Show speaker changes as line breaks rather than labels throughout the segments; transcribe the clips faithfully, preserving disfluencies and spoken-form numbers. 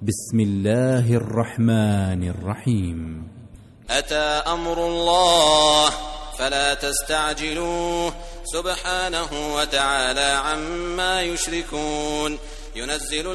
بسم الله الرحمن الرحيم.
أتى أمر الله فلا تستعجلوه سبحانه وتعالى عما يشركون. ينزل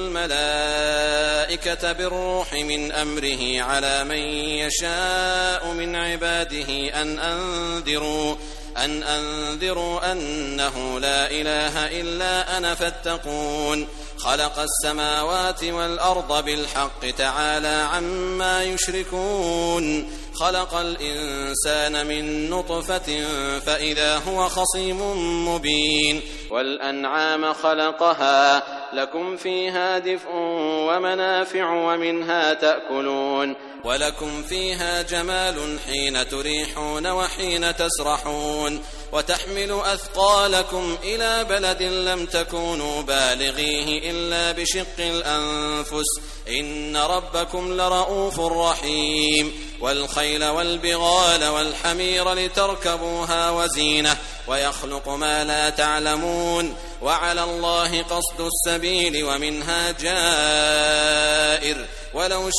الملائكة بالروح من أمره على من يشاء من عباده أن أنذروا أن أنذروا أنه لا إله إلا أنا فاتقون. خلق السماوات والأرض بالحق تعالى عما يشركون. خلق الإنسان من نطفة فإذا هو خصيم مبين. والأنعام خلقها لكم فيها دفء ومنافع ومنها تأكلون ولكم فيها جمال حين تريحون وحين تسرحون. وتحمل أثقالكم إلى بلد لم تكونوا بالغيه إلا بشق الأنفس إن ربكم لرؤوف رحيم. والخيل والبغال والحمير لتركبوها وزينة ويخلق ما لا تعلمون. وعلى الله قصد السبيل ومنها جائر ولو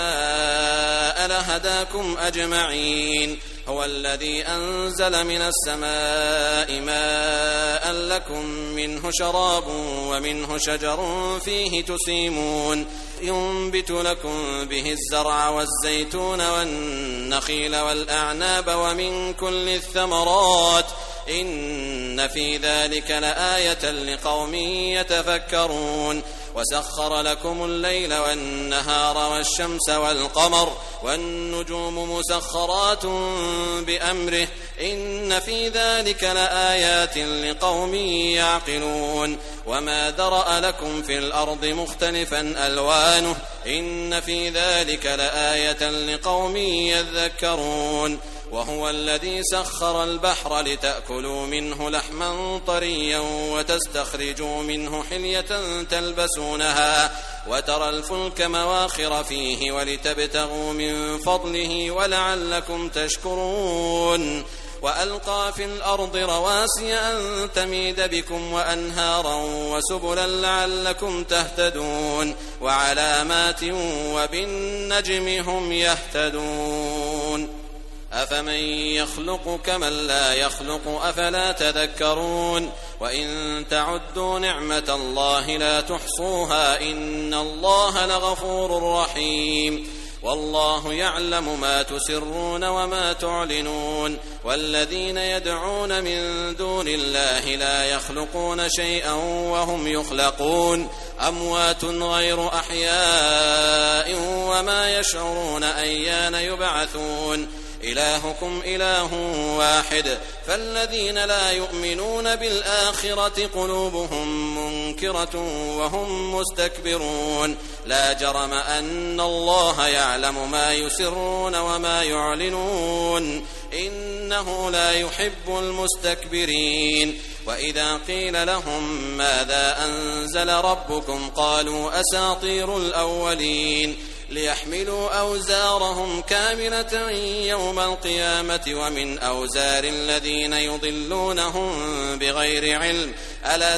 شاء لهداكم أجمعين. هو الذي أنزل من السماء ماء لكم منه شراب ومنه شجر فيه تسيمون. ينبت لكم به الزرع والزيتون والنخيل والأعناب ومن كل الثمرات إن في ذلك لآية لقوم يتفكرون. وسخر لكم الليل والنهار والشمس والقمر والنجوم مسخرات بأمره إن في ذلك لآيات لقوم يعقلون. وما ذرأ لكم في الأرض مختلفا ألوانه إن في ذلك لآية لقوم يذكرون. وهو الذي سخر البحر لتأكلوا منه لحما طريا وتستخرجوا منه حلية تلبسونها وترى الفلك مواخر فيه ولتبتغوا من فضله ولعلكم تشكرون. وألقى في الأرض رواسي أن تميد بكم وأنهارا وسبلا لعلكم تهتدون. وعلامات وبالنجم هم يهتدون. أفمن يخلق كمن لا يخلق أفلا تذكرون. وإن تعدوا نعمة الله لا تحصوها إن الله لغفور رحيم. والله يعلم ما تسرون وما تعلنون. والذين يدعون من دون الله لا يخلقون شيئا وهم يخلقون أموات غير أحياء وما يشعرون أيان يبعثون. إلهكم إله واحد فالذين لا يؤمنون بالآخرة قلوبهم منكرة وهم مستكبرون. لا جرم أن الله يعلم ما يسرون وما يعلنون إنه لا يحب المستكبرين. وإذا قيل لهم ماذا أنزل ربكم قالوا أساطير الأولين. ليحملوا أوزارهم كاملة يوم القيامة ومن أوزار الذين يضلونهم بغير علم ألا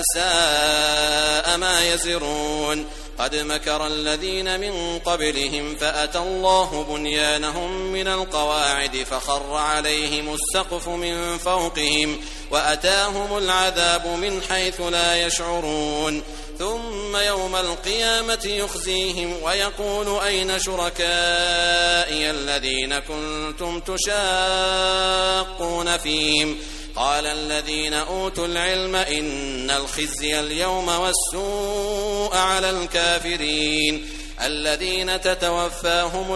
ساء ما يزرون. قد مكر الذين من قبلهم فأتى الله بنيانهم من القواعد فخر عليهم السقف من فوقهم وأتاهم العذاب من حيث لا يشعرون. ثم يوم القيامة يخزيهم ويقول أين شركائي الذين كنتم تشاقون فيهم قال الذين أوتوا العلم إن الخزي اليوم والسوء على الكافرين الذين تتوفاهم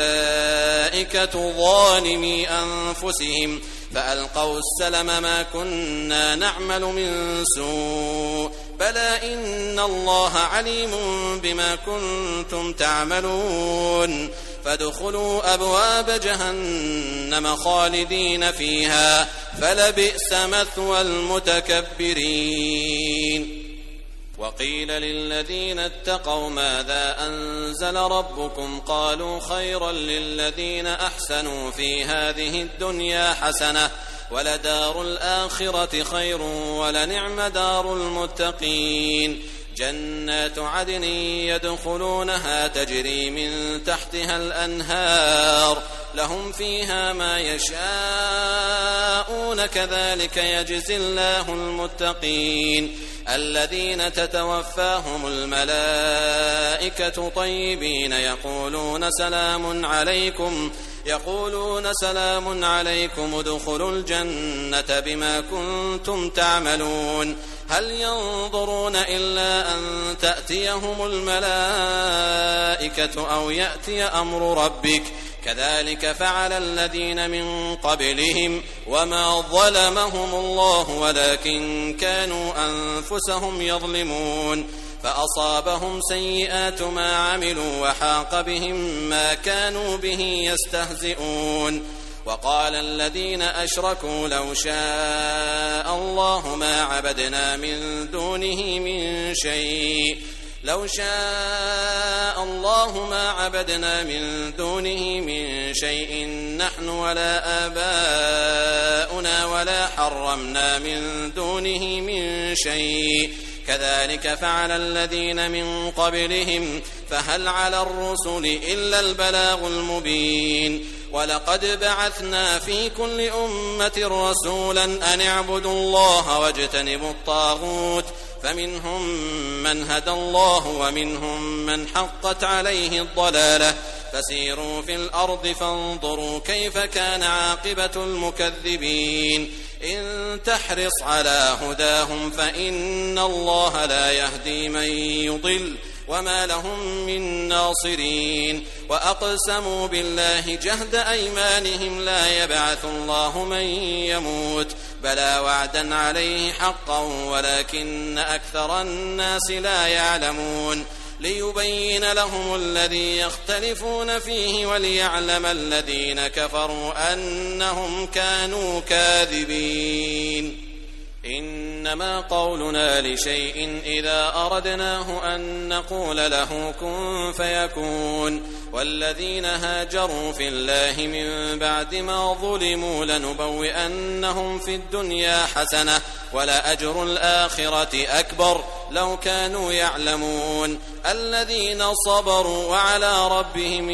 الملائكة ظالمي أنفسهم فألقوا السلم ما كنا نعمل من سوء بلى إن الله عليم بما كنتم تعملون. فادخلوا أبواب جهنم خالدين فيها فلبئس مثوى المتكبرين. وقيل للذين اتقوا ماذا أنزل ربكم قالوا خيرا للذين أحسنوا في هذه الدنيا حسنة ولدار الآخرة خير ولنعم دار المتقين. جنات عدن يدخلونها تجري من تحتها الأنهار لهم فيها ما يشاءون كذلك يجزي الله المتقين الذين تتوفاهم الملائكة طيبين يقولون سلام عليكم يقولون سلام عليكم ادخلوا الجنة بما كنتم تعملون هل ينظرون إلا أن تأتيهم الملائكة أو يأتي أمر ربك كذلك فعل الذين من قبلهم وما ظلمهم الله ولكن كانوا أنفسهم يظلمون فأصابهم سيئات ما عملوا وحاق بهم ما كانوا به يستهزئون وقال الذين أشركوا لو شاء الله ما عبدنا من دونه من شيء لو شاء الله ما عبدنا من دونه من شيء نحن ولا آباؤنا ولا حرمنا من دونه من شيء كذلك فعل الذين من قبلهم فهل على الرسل إلا البلاغ المبين ولقد بعثنا في كل أمة رسولا أن اعبدوا الله واجتنبوا الطاغوت فمنهم من هدى الله ومنهم من حقت عليه الضلالة فسيروا في الأرض فانظروا كيف كان عاقبة المكذبين إن تحرص على هداهم فإن الله لا يهدي من يضل وما لهم من ناصرين وأقسموا بالله جهد أيمانهم لا يبعث الله من يموت بلى وعدا عليه حقا ولكن أكثر الناس لا يعلمون ليبين لهم الذي يختلفون فيه وليعلم الذين كفروا أنهم كانوا كاذبين إنما قولنا لشيء إذا أردناه أن نقول له كن فيكون والذين هاجروا في الله من بعد ما ظلموا لنبوئنهم في الدنيا حسنة ولأجر الآخرة أكبر لو كانوا يعلمون الذين صبروا وعلى ربهم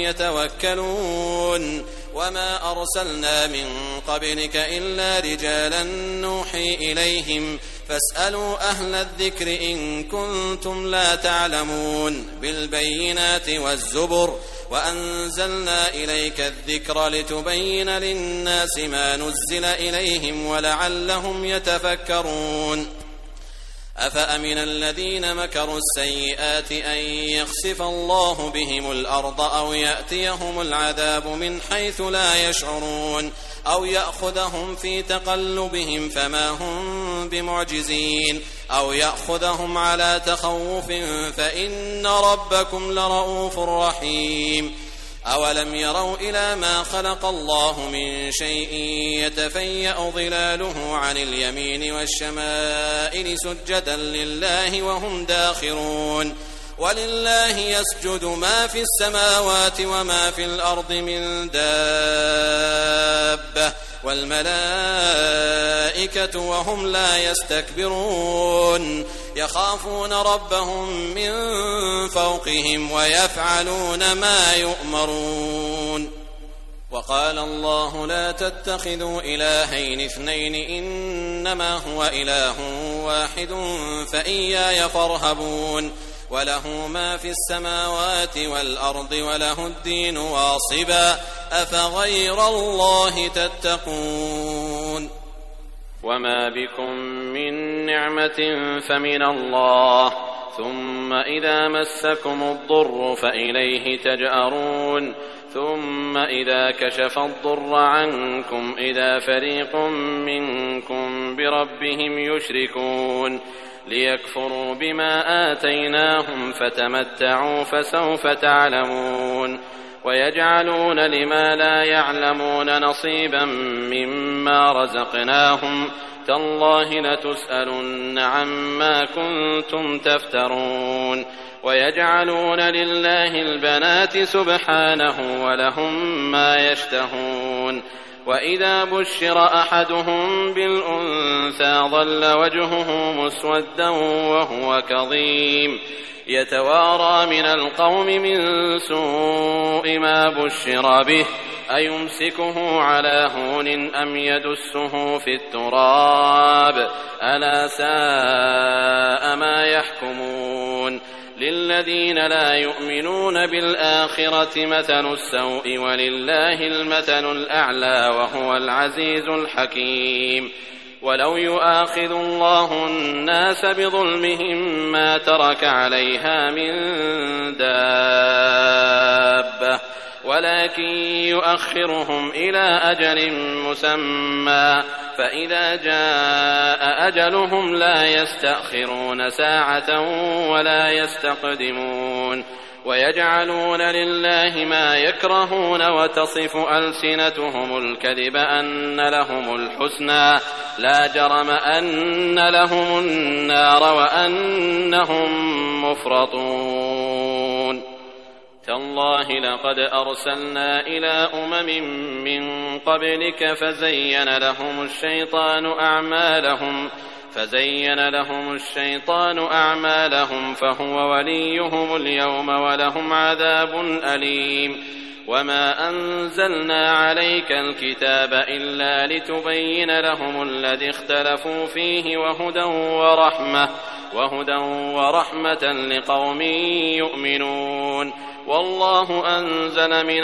يتوكلون وما أرسلنا من قبلك إلا رجالا نوحي إليهم فاسألوا أهل الذكر إن كنتم لا تعلمون بالبينات والزبر وأنزلنا إليك الذكر لتبين للناس ما نزل إليهم ولعلهم يتفكرون أفأمن الذين مكروا السيئات أن يخسف الله بهم الأرض أو يأتيهم العذاب من حيث لا يشعرون أو يأخذهم في تقلبهم فما هم بمعجزين أو يأخذهم على تخوف فإن ربكم لرؤوف رحيم أولم يروا إلى ما خلق الله من شيء يتفيأ ظلاله عن اليمين والشمائل سجدا لله وهم داخرون ولله يسجد ما في السماوات وما في الأرض من دابة والملائكة وهم لا يستكبرون يخافون ربهم من فوقهم ويفعلون ما يؤمرون وقال الله لا تتخذوا إلهين اثنين إنما هو إله واحد فإياي فارهبون وله ما في السماوات والأرض وله الدين واصبا أفغير الله تتقون
وما بكم من نعمة فمن الله ثم إذا مسكم الضر فإليه تجأرون ثم إذا كشف الضر عنكم إذا فريق منكم بربهم يشركون ليكفروا بما آتيناهم فتمتعوا فسوف تعلمون ويجعلون لما لا يعلمون نصيبا مما رزقناهم تالله لتسألن عما كنتم تفترون ويجعلون لله البنات سبحانه ولهم ما يشتهون وإذا بشر أحدهم بالأنثى ظل وجهه مسودا وهو كظيم يتوارى من القوم من سوء ما بشر به أيمسكه على هون أم يدسه في التراب ألا ساء ما يحكمون للذين لا يؤمنون بالآخرة مثل السوء ولله المثل الأعلى وهو العزيز الحكيم ولو يؤاخذ الله الناس بظلمهم ما ترك عليها من دابة ولكن يؤخرهم إلى أجل مسمى فإذا جاء أجلهم لا يستأخرون ساعة ولا يستقدمون ويجعلون لله ما يكرهون وتصف ألسنتهم الكذب أن لهم الحسنى لا جرم أن لهم النار وأنهم مفرطون تالله لقد أرسلنا إلى أمم من قبلك فزين لهم الشيطان أعمالهم فزين لهم الشيطان أعمالهم فهو وليهم اليوم ولهم عذاب أليم وما أنزلنا عليك الكتاب إلا لتبين لهم الذي اختلفوا فيه وهدى ورحمة وهدى ورحمة لقوم يؤمنون والله أنزل من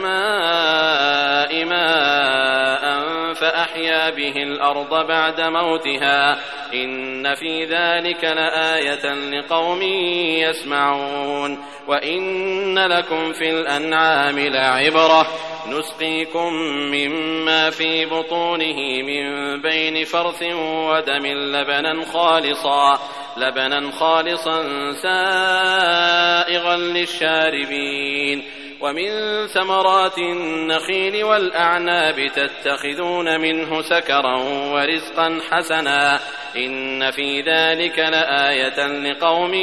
السماء ماء فأحيا به الأرض بعد موتها إن في ذلك لآية لقوم يسمعون وإن لكم في الأنعام لعبرة نسقيكم مما في بطونه من بين فرث ودم لبنا خالصا لبنا خالصا سائغا للشاربين ومن ثمرات النخيل والأعناب تتخذون منه سكرا ورزقا حسنا إن في ذلك لآية لقوم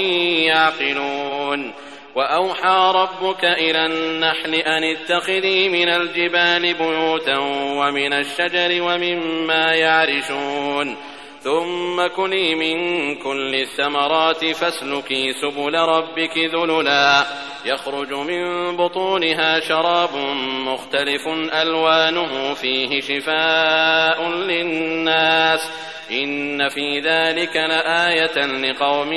يعقلون وأوحى ربك إلى النحل أن اتخذي من الجبال بيوتا ومن الشجر ومما يعرشون ثم كلي من كل الثمرات فاسلكي سبل ربك ذللا يخرج من بطونها شراب مختلف ألوانه فيه شفاء للناس إن في ذلك لآية لقوم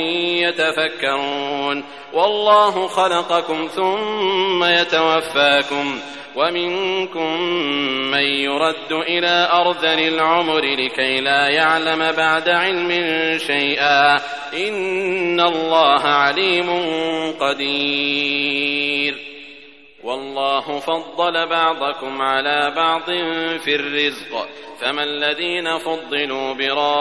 يتفكرون والله خلقكم ثم يتوفاكم ومنكم من يرد إلى أرذل العمر لكي لا يعلم بعد علم شيئا إن الله عليم قدير والله فضل بعضكم على بعض في الرزق فما الذين فضلوا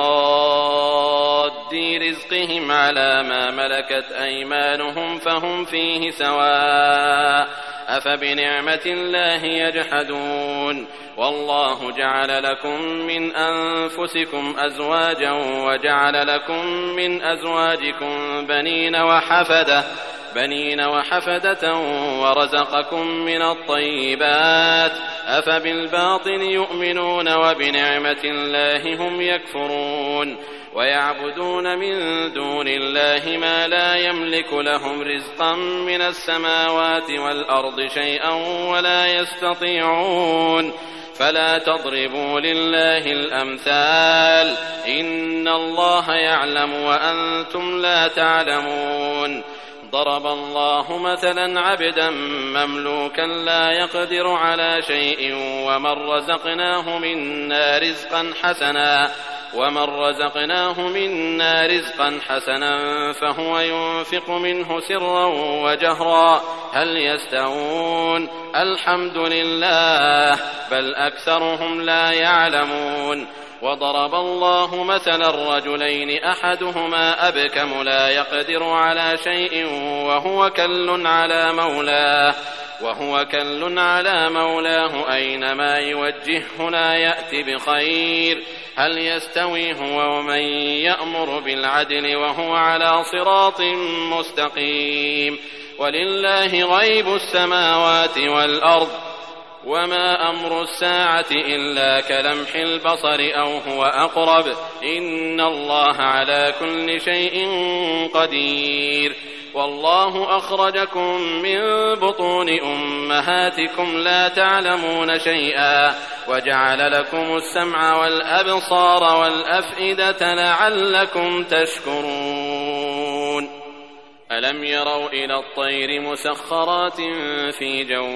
براد رزقهم على ما ملكت أيمانهم فهم فيه سواء أفبنعمة الله يجحدون والله جعل لكم من أنفسكم أزواجا وجعل لكم من أزواجكم بنين وحفدة بنين وحفدة ورزقكم من الطيبات أفبالباطل يؤمنون وبنعمة الله هم يكفرون ويعبدون من دون الله ما لا يملك لهم رزقا من السماوات والأرض شيئا ولا يستطيعون فلا تضربوا لله الأمثال إن الله يعلم وأنتم لا تعلمون ضرب الله مثلا عبدا مملوكا لا يقدر على شيء ومن رزقناه منا رزقا حسنا ومن رزقناه منا رزقا حسنا فهو ينفق منه سرا وجهرا هل يستوون الحمد لله بل أكثرهم لا يعلمون وضرب الله مثلا رجلين أحدهما أبكم لا يقدر على شيء وهو كل على مولاه وهو كل على مولاه أينما يوجهه لا يأتي بخير هل يستوي هو ومن يأمر بالعدل وهو على صراط مستقيم ولله غيب السماوات والأرض وما أمر الساعة إلا كلمح البصر أو هو أقرب إن الله على كل شيء قدير والله أخرجكم من بطون أمهاتكم لا تعلمون شيئا وجعل لكم السمع والأبصار والأفئدة لعلكم تشكرون ألم يروا إلى الطير مسخرات في جو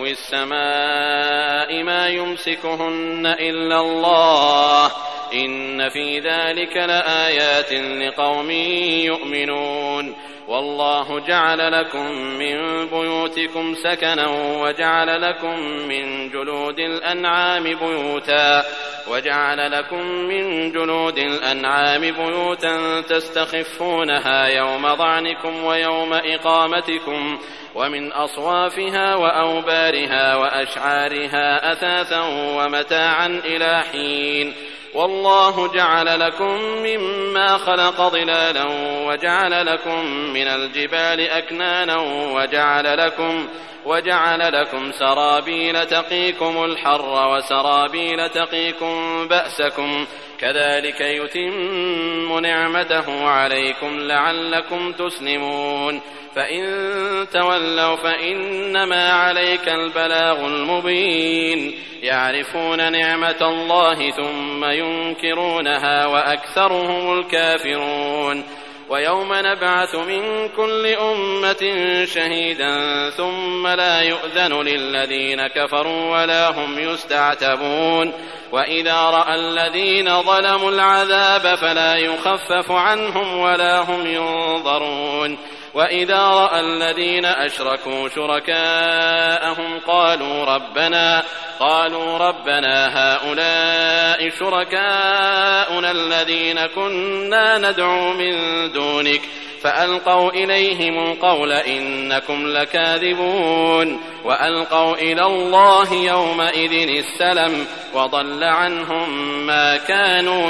السماء ما يمسكهن إلا الله إن في ذلك لآيات لقوم يؤمنون والله جعل لكم من بيوتكم سكنا وجعل لكم من جلود الأنعام بيوتا وجعل لكم من جلود الأنعام بيوتا تستخفونها يوم ظعنكم ويوم إقامتكم ومن أصوافها وأوبارها وأشعارها أثاثا ومتاعا إلى حين والله جعل لكم مما خلق ظلالا وجعل لكم من الجبال أكنانا وجعل لكم وجعل لكم سرابيل تقيكم الحر وسرابيل تقيكم بأسكم كذلك يتم نعمته عليكم لعلكم تسلمون فإن تولوا فإنما عليك البلاغ المبين يعرفون نعمة الله ثم ينكرونها وأكثرهم الكافرون ويوم نبعث من كل أمة شهيدا ثم لا يؤذن للذين كفروا ولا هم يستعتبون وإذا رأى الذين ظلموا العذاب فلا يخفف عنهم ولا هم ينظرون وإذا رأى الذين أشركوا شركاءهم قالوا ربنا قالوا ربنا هؤلاء شركاؤنا الذين كنا ندعو من دونك فألقوا إليهم القول إنكم لكاذبون وألقوا إلى الله يومئذ السلم وضل عنهم ما كانوا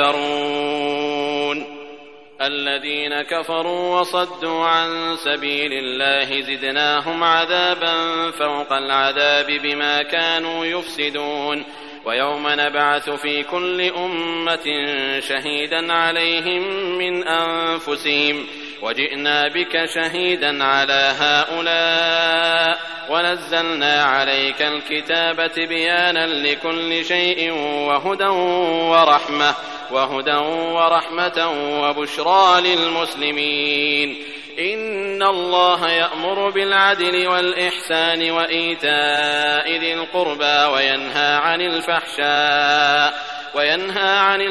يفترون الذين كفروا وصدوا عن سبيل الله زدناهم عذابا فوق العذاب بما كانوا يفسدون ويوم نبعث في كل أمة شهيدا عليهم من أنفسهم وجئنا بك شهيدا على هؤلاء ونزلنا عليك الكتاب تبيانا لكل شيء وهدى ورحمة وهدى ورحمة وبشرى للمسلمين إن الله يأمر بالعدل والإحسان وإيتاء ذي القربى وينهى عن الفحشاء وينهى عن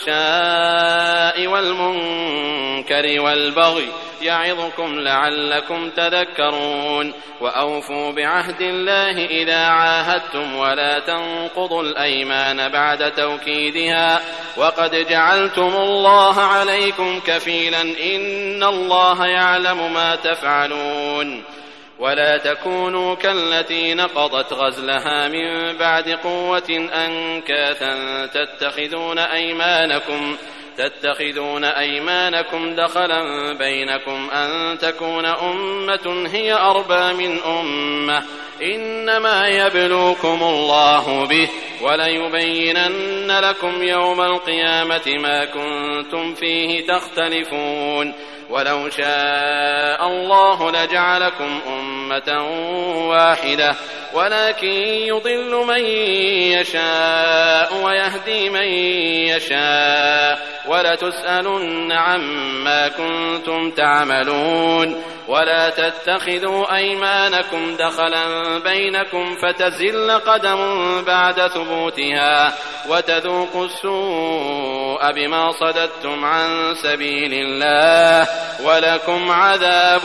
الفحشاء والمنكر والبغي يعظكم لعلكم تذكرون وأوفوا بعهد الله إذا عاهدتم ولا تنقضوا الأيمان بعد توكيدها وقد جعلتم الله عليكم كفيلا إن الله يعلم ما تفعلون ولا تكونوا كالتي نقضت غزلها من بعد قوة أنكاثا تتخذون أيمانكم تتخذون أيمانكم دخلا بينكم أن تكون أمة هي أربى من أمة إنما يبلوكم الله به وليبينن لكم يوم القيامة ما كنتم فيه تختلفون ولو شاء الله لجعلكم أمة واحدة ولكن يضل من يشاء ويهدي من يشاء ولتسألن عما كنتم تعملون ولا تتخذوا أيمانكم دخلا بينكم فتزل قدم بعد ثبوتها وتذوقوا السوء بما صددتم عن سبيل الله ولكم عذاب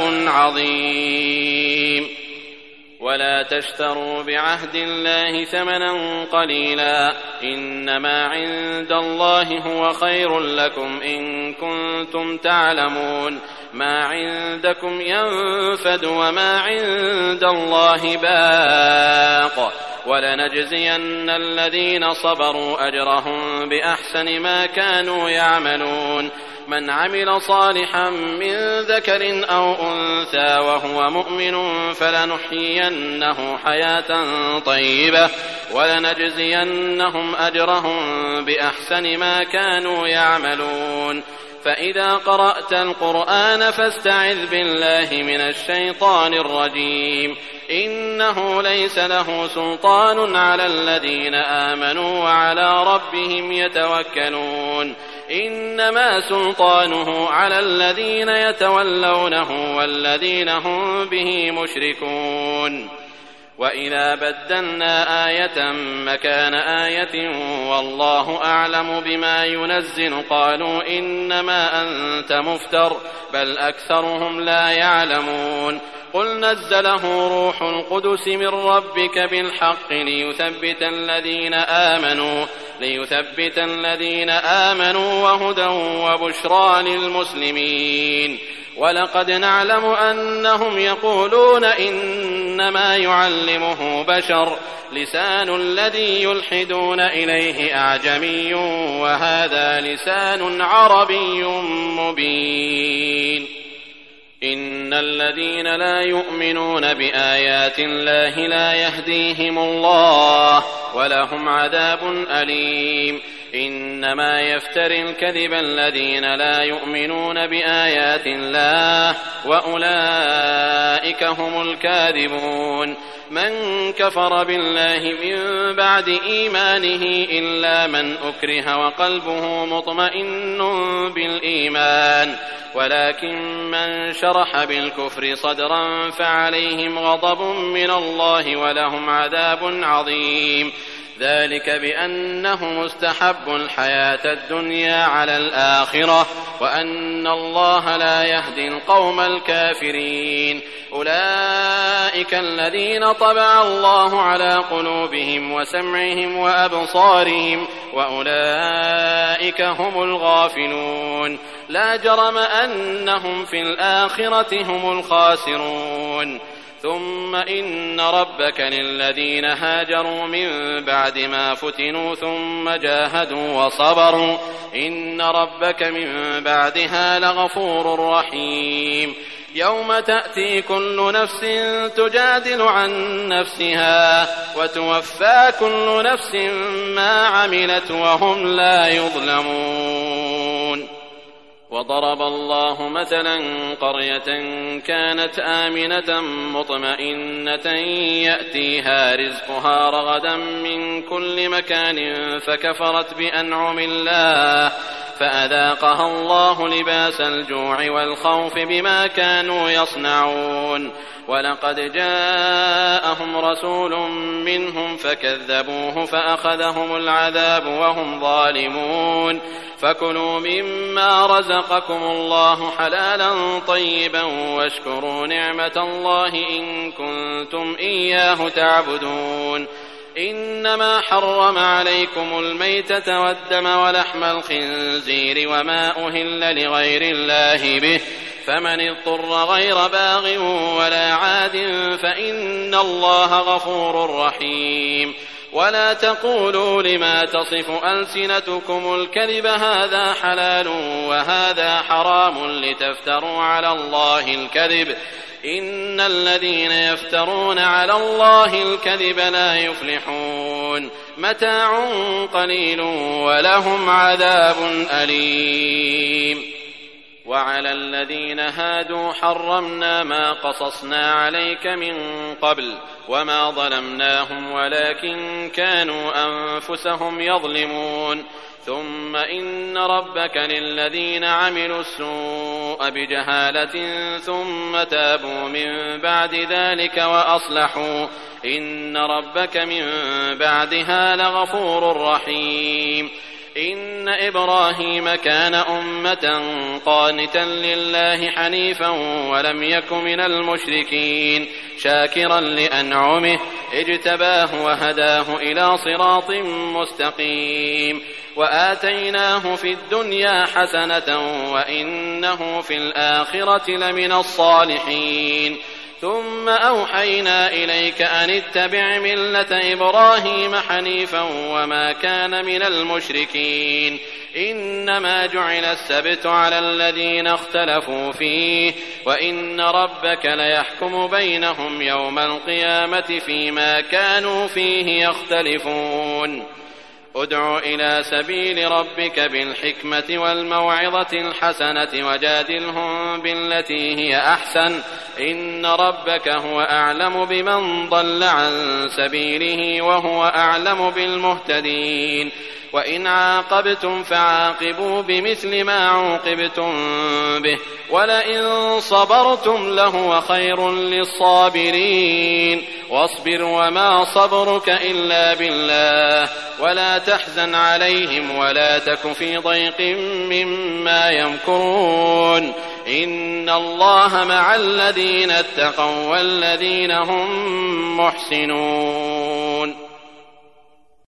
عظيم ولا تشتروا بعهد الله ثمنا قليلا إنما عند الله هو خير لكم إن كنتم تعلمون ما عندكم ينفد وما عند الله باق ولنجزين الذين صبروا أجرهم بأحسن ما كانوا يعملون من عمل صالحا من ذكر أو أنثى وهو مؤمن فلنحيينه حياة طيبة ولنجزينهم أجرهم بأحسن ما كانوا يعملون. فإذا قرأت القرآن فاستعذ بالله من الشيطان الرجيم إنه ليس له سلطان على الذين آمنوا وعلى ربهم يتوكلون إنما سلطانه على الذين يتولونه والذين هم به مشركون. وإذا بدلنا آية مكان آية والله أعلم بما ينزل قالوا إنما أنت مفتر بل أكثرهم لا يعلمون. قل نزله روح القدس من ربك بالحق ليثبت الذين آمنوا ليثبت الذين آمنوا وهدى وبشرى للمسلمين. ولقد نعلم أنهم يقولون إنما يعلمه بشر لسان الذي يلحدون إليه أعجمي وهذا لسان عربي مبين. إن الذين لا يؤمنون بآيات الله لا يهديهم الله ولهم عذاب أليم. إنما يفتري الكذب الذين لا يؤمنون بآيات الله وأولئك هم الكاذبون. من كفر بالله من بعد إيمانه إلا من أكره وقلبه مطمئن بالإيمان ولكن من شرح بالكفر صدرا فعليهم غضب من الله ولهم عذاب عظيم. ذلك بأنهم استحبوا الحياة الدنيا على الآخرة وأن الله لا يهدي القوم الكافرين. أولئك الذين طبع الله على قلوبهم وسمعهم وأبصارهم وأولئك هم الغافلون. لا جرم أنهم في الآخرة هم الخاسرون. ثم إن ربك للذين هاجروا من بعد ما فتنوا ثم جاهدوا وصبروا إن ربك من بعدها لغفور رحيم. يوم تأتي كل نفس تجادل عن نفسها وتوفى كل نفس ما عملت وهم لا يظلمون. وضرب الله مثلا قرية كانت آمنة مطمئنة يأتيها رزقها رغدا من كل مكان فكفرت بأنعم الله فأذاقها الله لباس الجوع والخوف بما كانوا يصنعون. ولقد جاءهم رسول منهم فكذبوه فأخذهم العذاب وهم ظالمون. فكلوا مما رزقكم الله حلالا طيبا واشكروا نعمة الله إن كنتم إياه تعبدون. إنما حرم عليكم الميتة والدم ولحم الخنزير وما أهل لغير الله به فمن اضطر غير باغ ولا عاد فإن الله غفور رحيم. ولا تقولوا لما تصف ألسنتكم الكذب هذا حلال وهذا حرام لتفتروا على الله الكذب إن الذين يفترون على الله الكذب لا يفلحون. متاع قليل ولهم عذاب أليم. وعلى الذين هادوا حرمنا ما قصصنا عليك من قبل وما ظلمناهم ولكن كانوا أنفسهم يظلمون. ثم إن ربك للذين عملوا السوء بجهالة ثم تابوا من بعد ذلك وأصلحوا إن ربك من بعدها لغفور رحيم. إن إبراهيم كان أمة قانتا لله حنيفا ولم يك من المشركين شاكرا لأنعمه اجتباه وهداه إلى صراط مستقيم. وآتيناه في الدنيا حسنة وإنه في الآخرة لمن الصالحين. ثم أوحينا إليك أن اتبع ملة إبراهيم حنيفا وما كان من المشركين إنما جعل السبت على الذين اختلفوا فيه وإن ربك ليحكم بينهم يوم القيامة فيما كانوا فيه يختلفون ادع إلى سبيل ربك بالحكمة والموعظة الحسنة وجادلهم بالتي هي أحسن إن ربك هو أعلم بمن ضل عن سبيله وهو أعلم بالمهتدين وإن عاقبتم فعاقبوا بمثل ما عوقبتم به ولئن صبرتم لهو خير للصابرين واصبر وما صبرك إلا بالله ولا تحزن عليهم ولا تك في ضيق مما يمكرون إن الله مع الذين اتقوا والذين هم محسنون.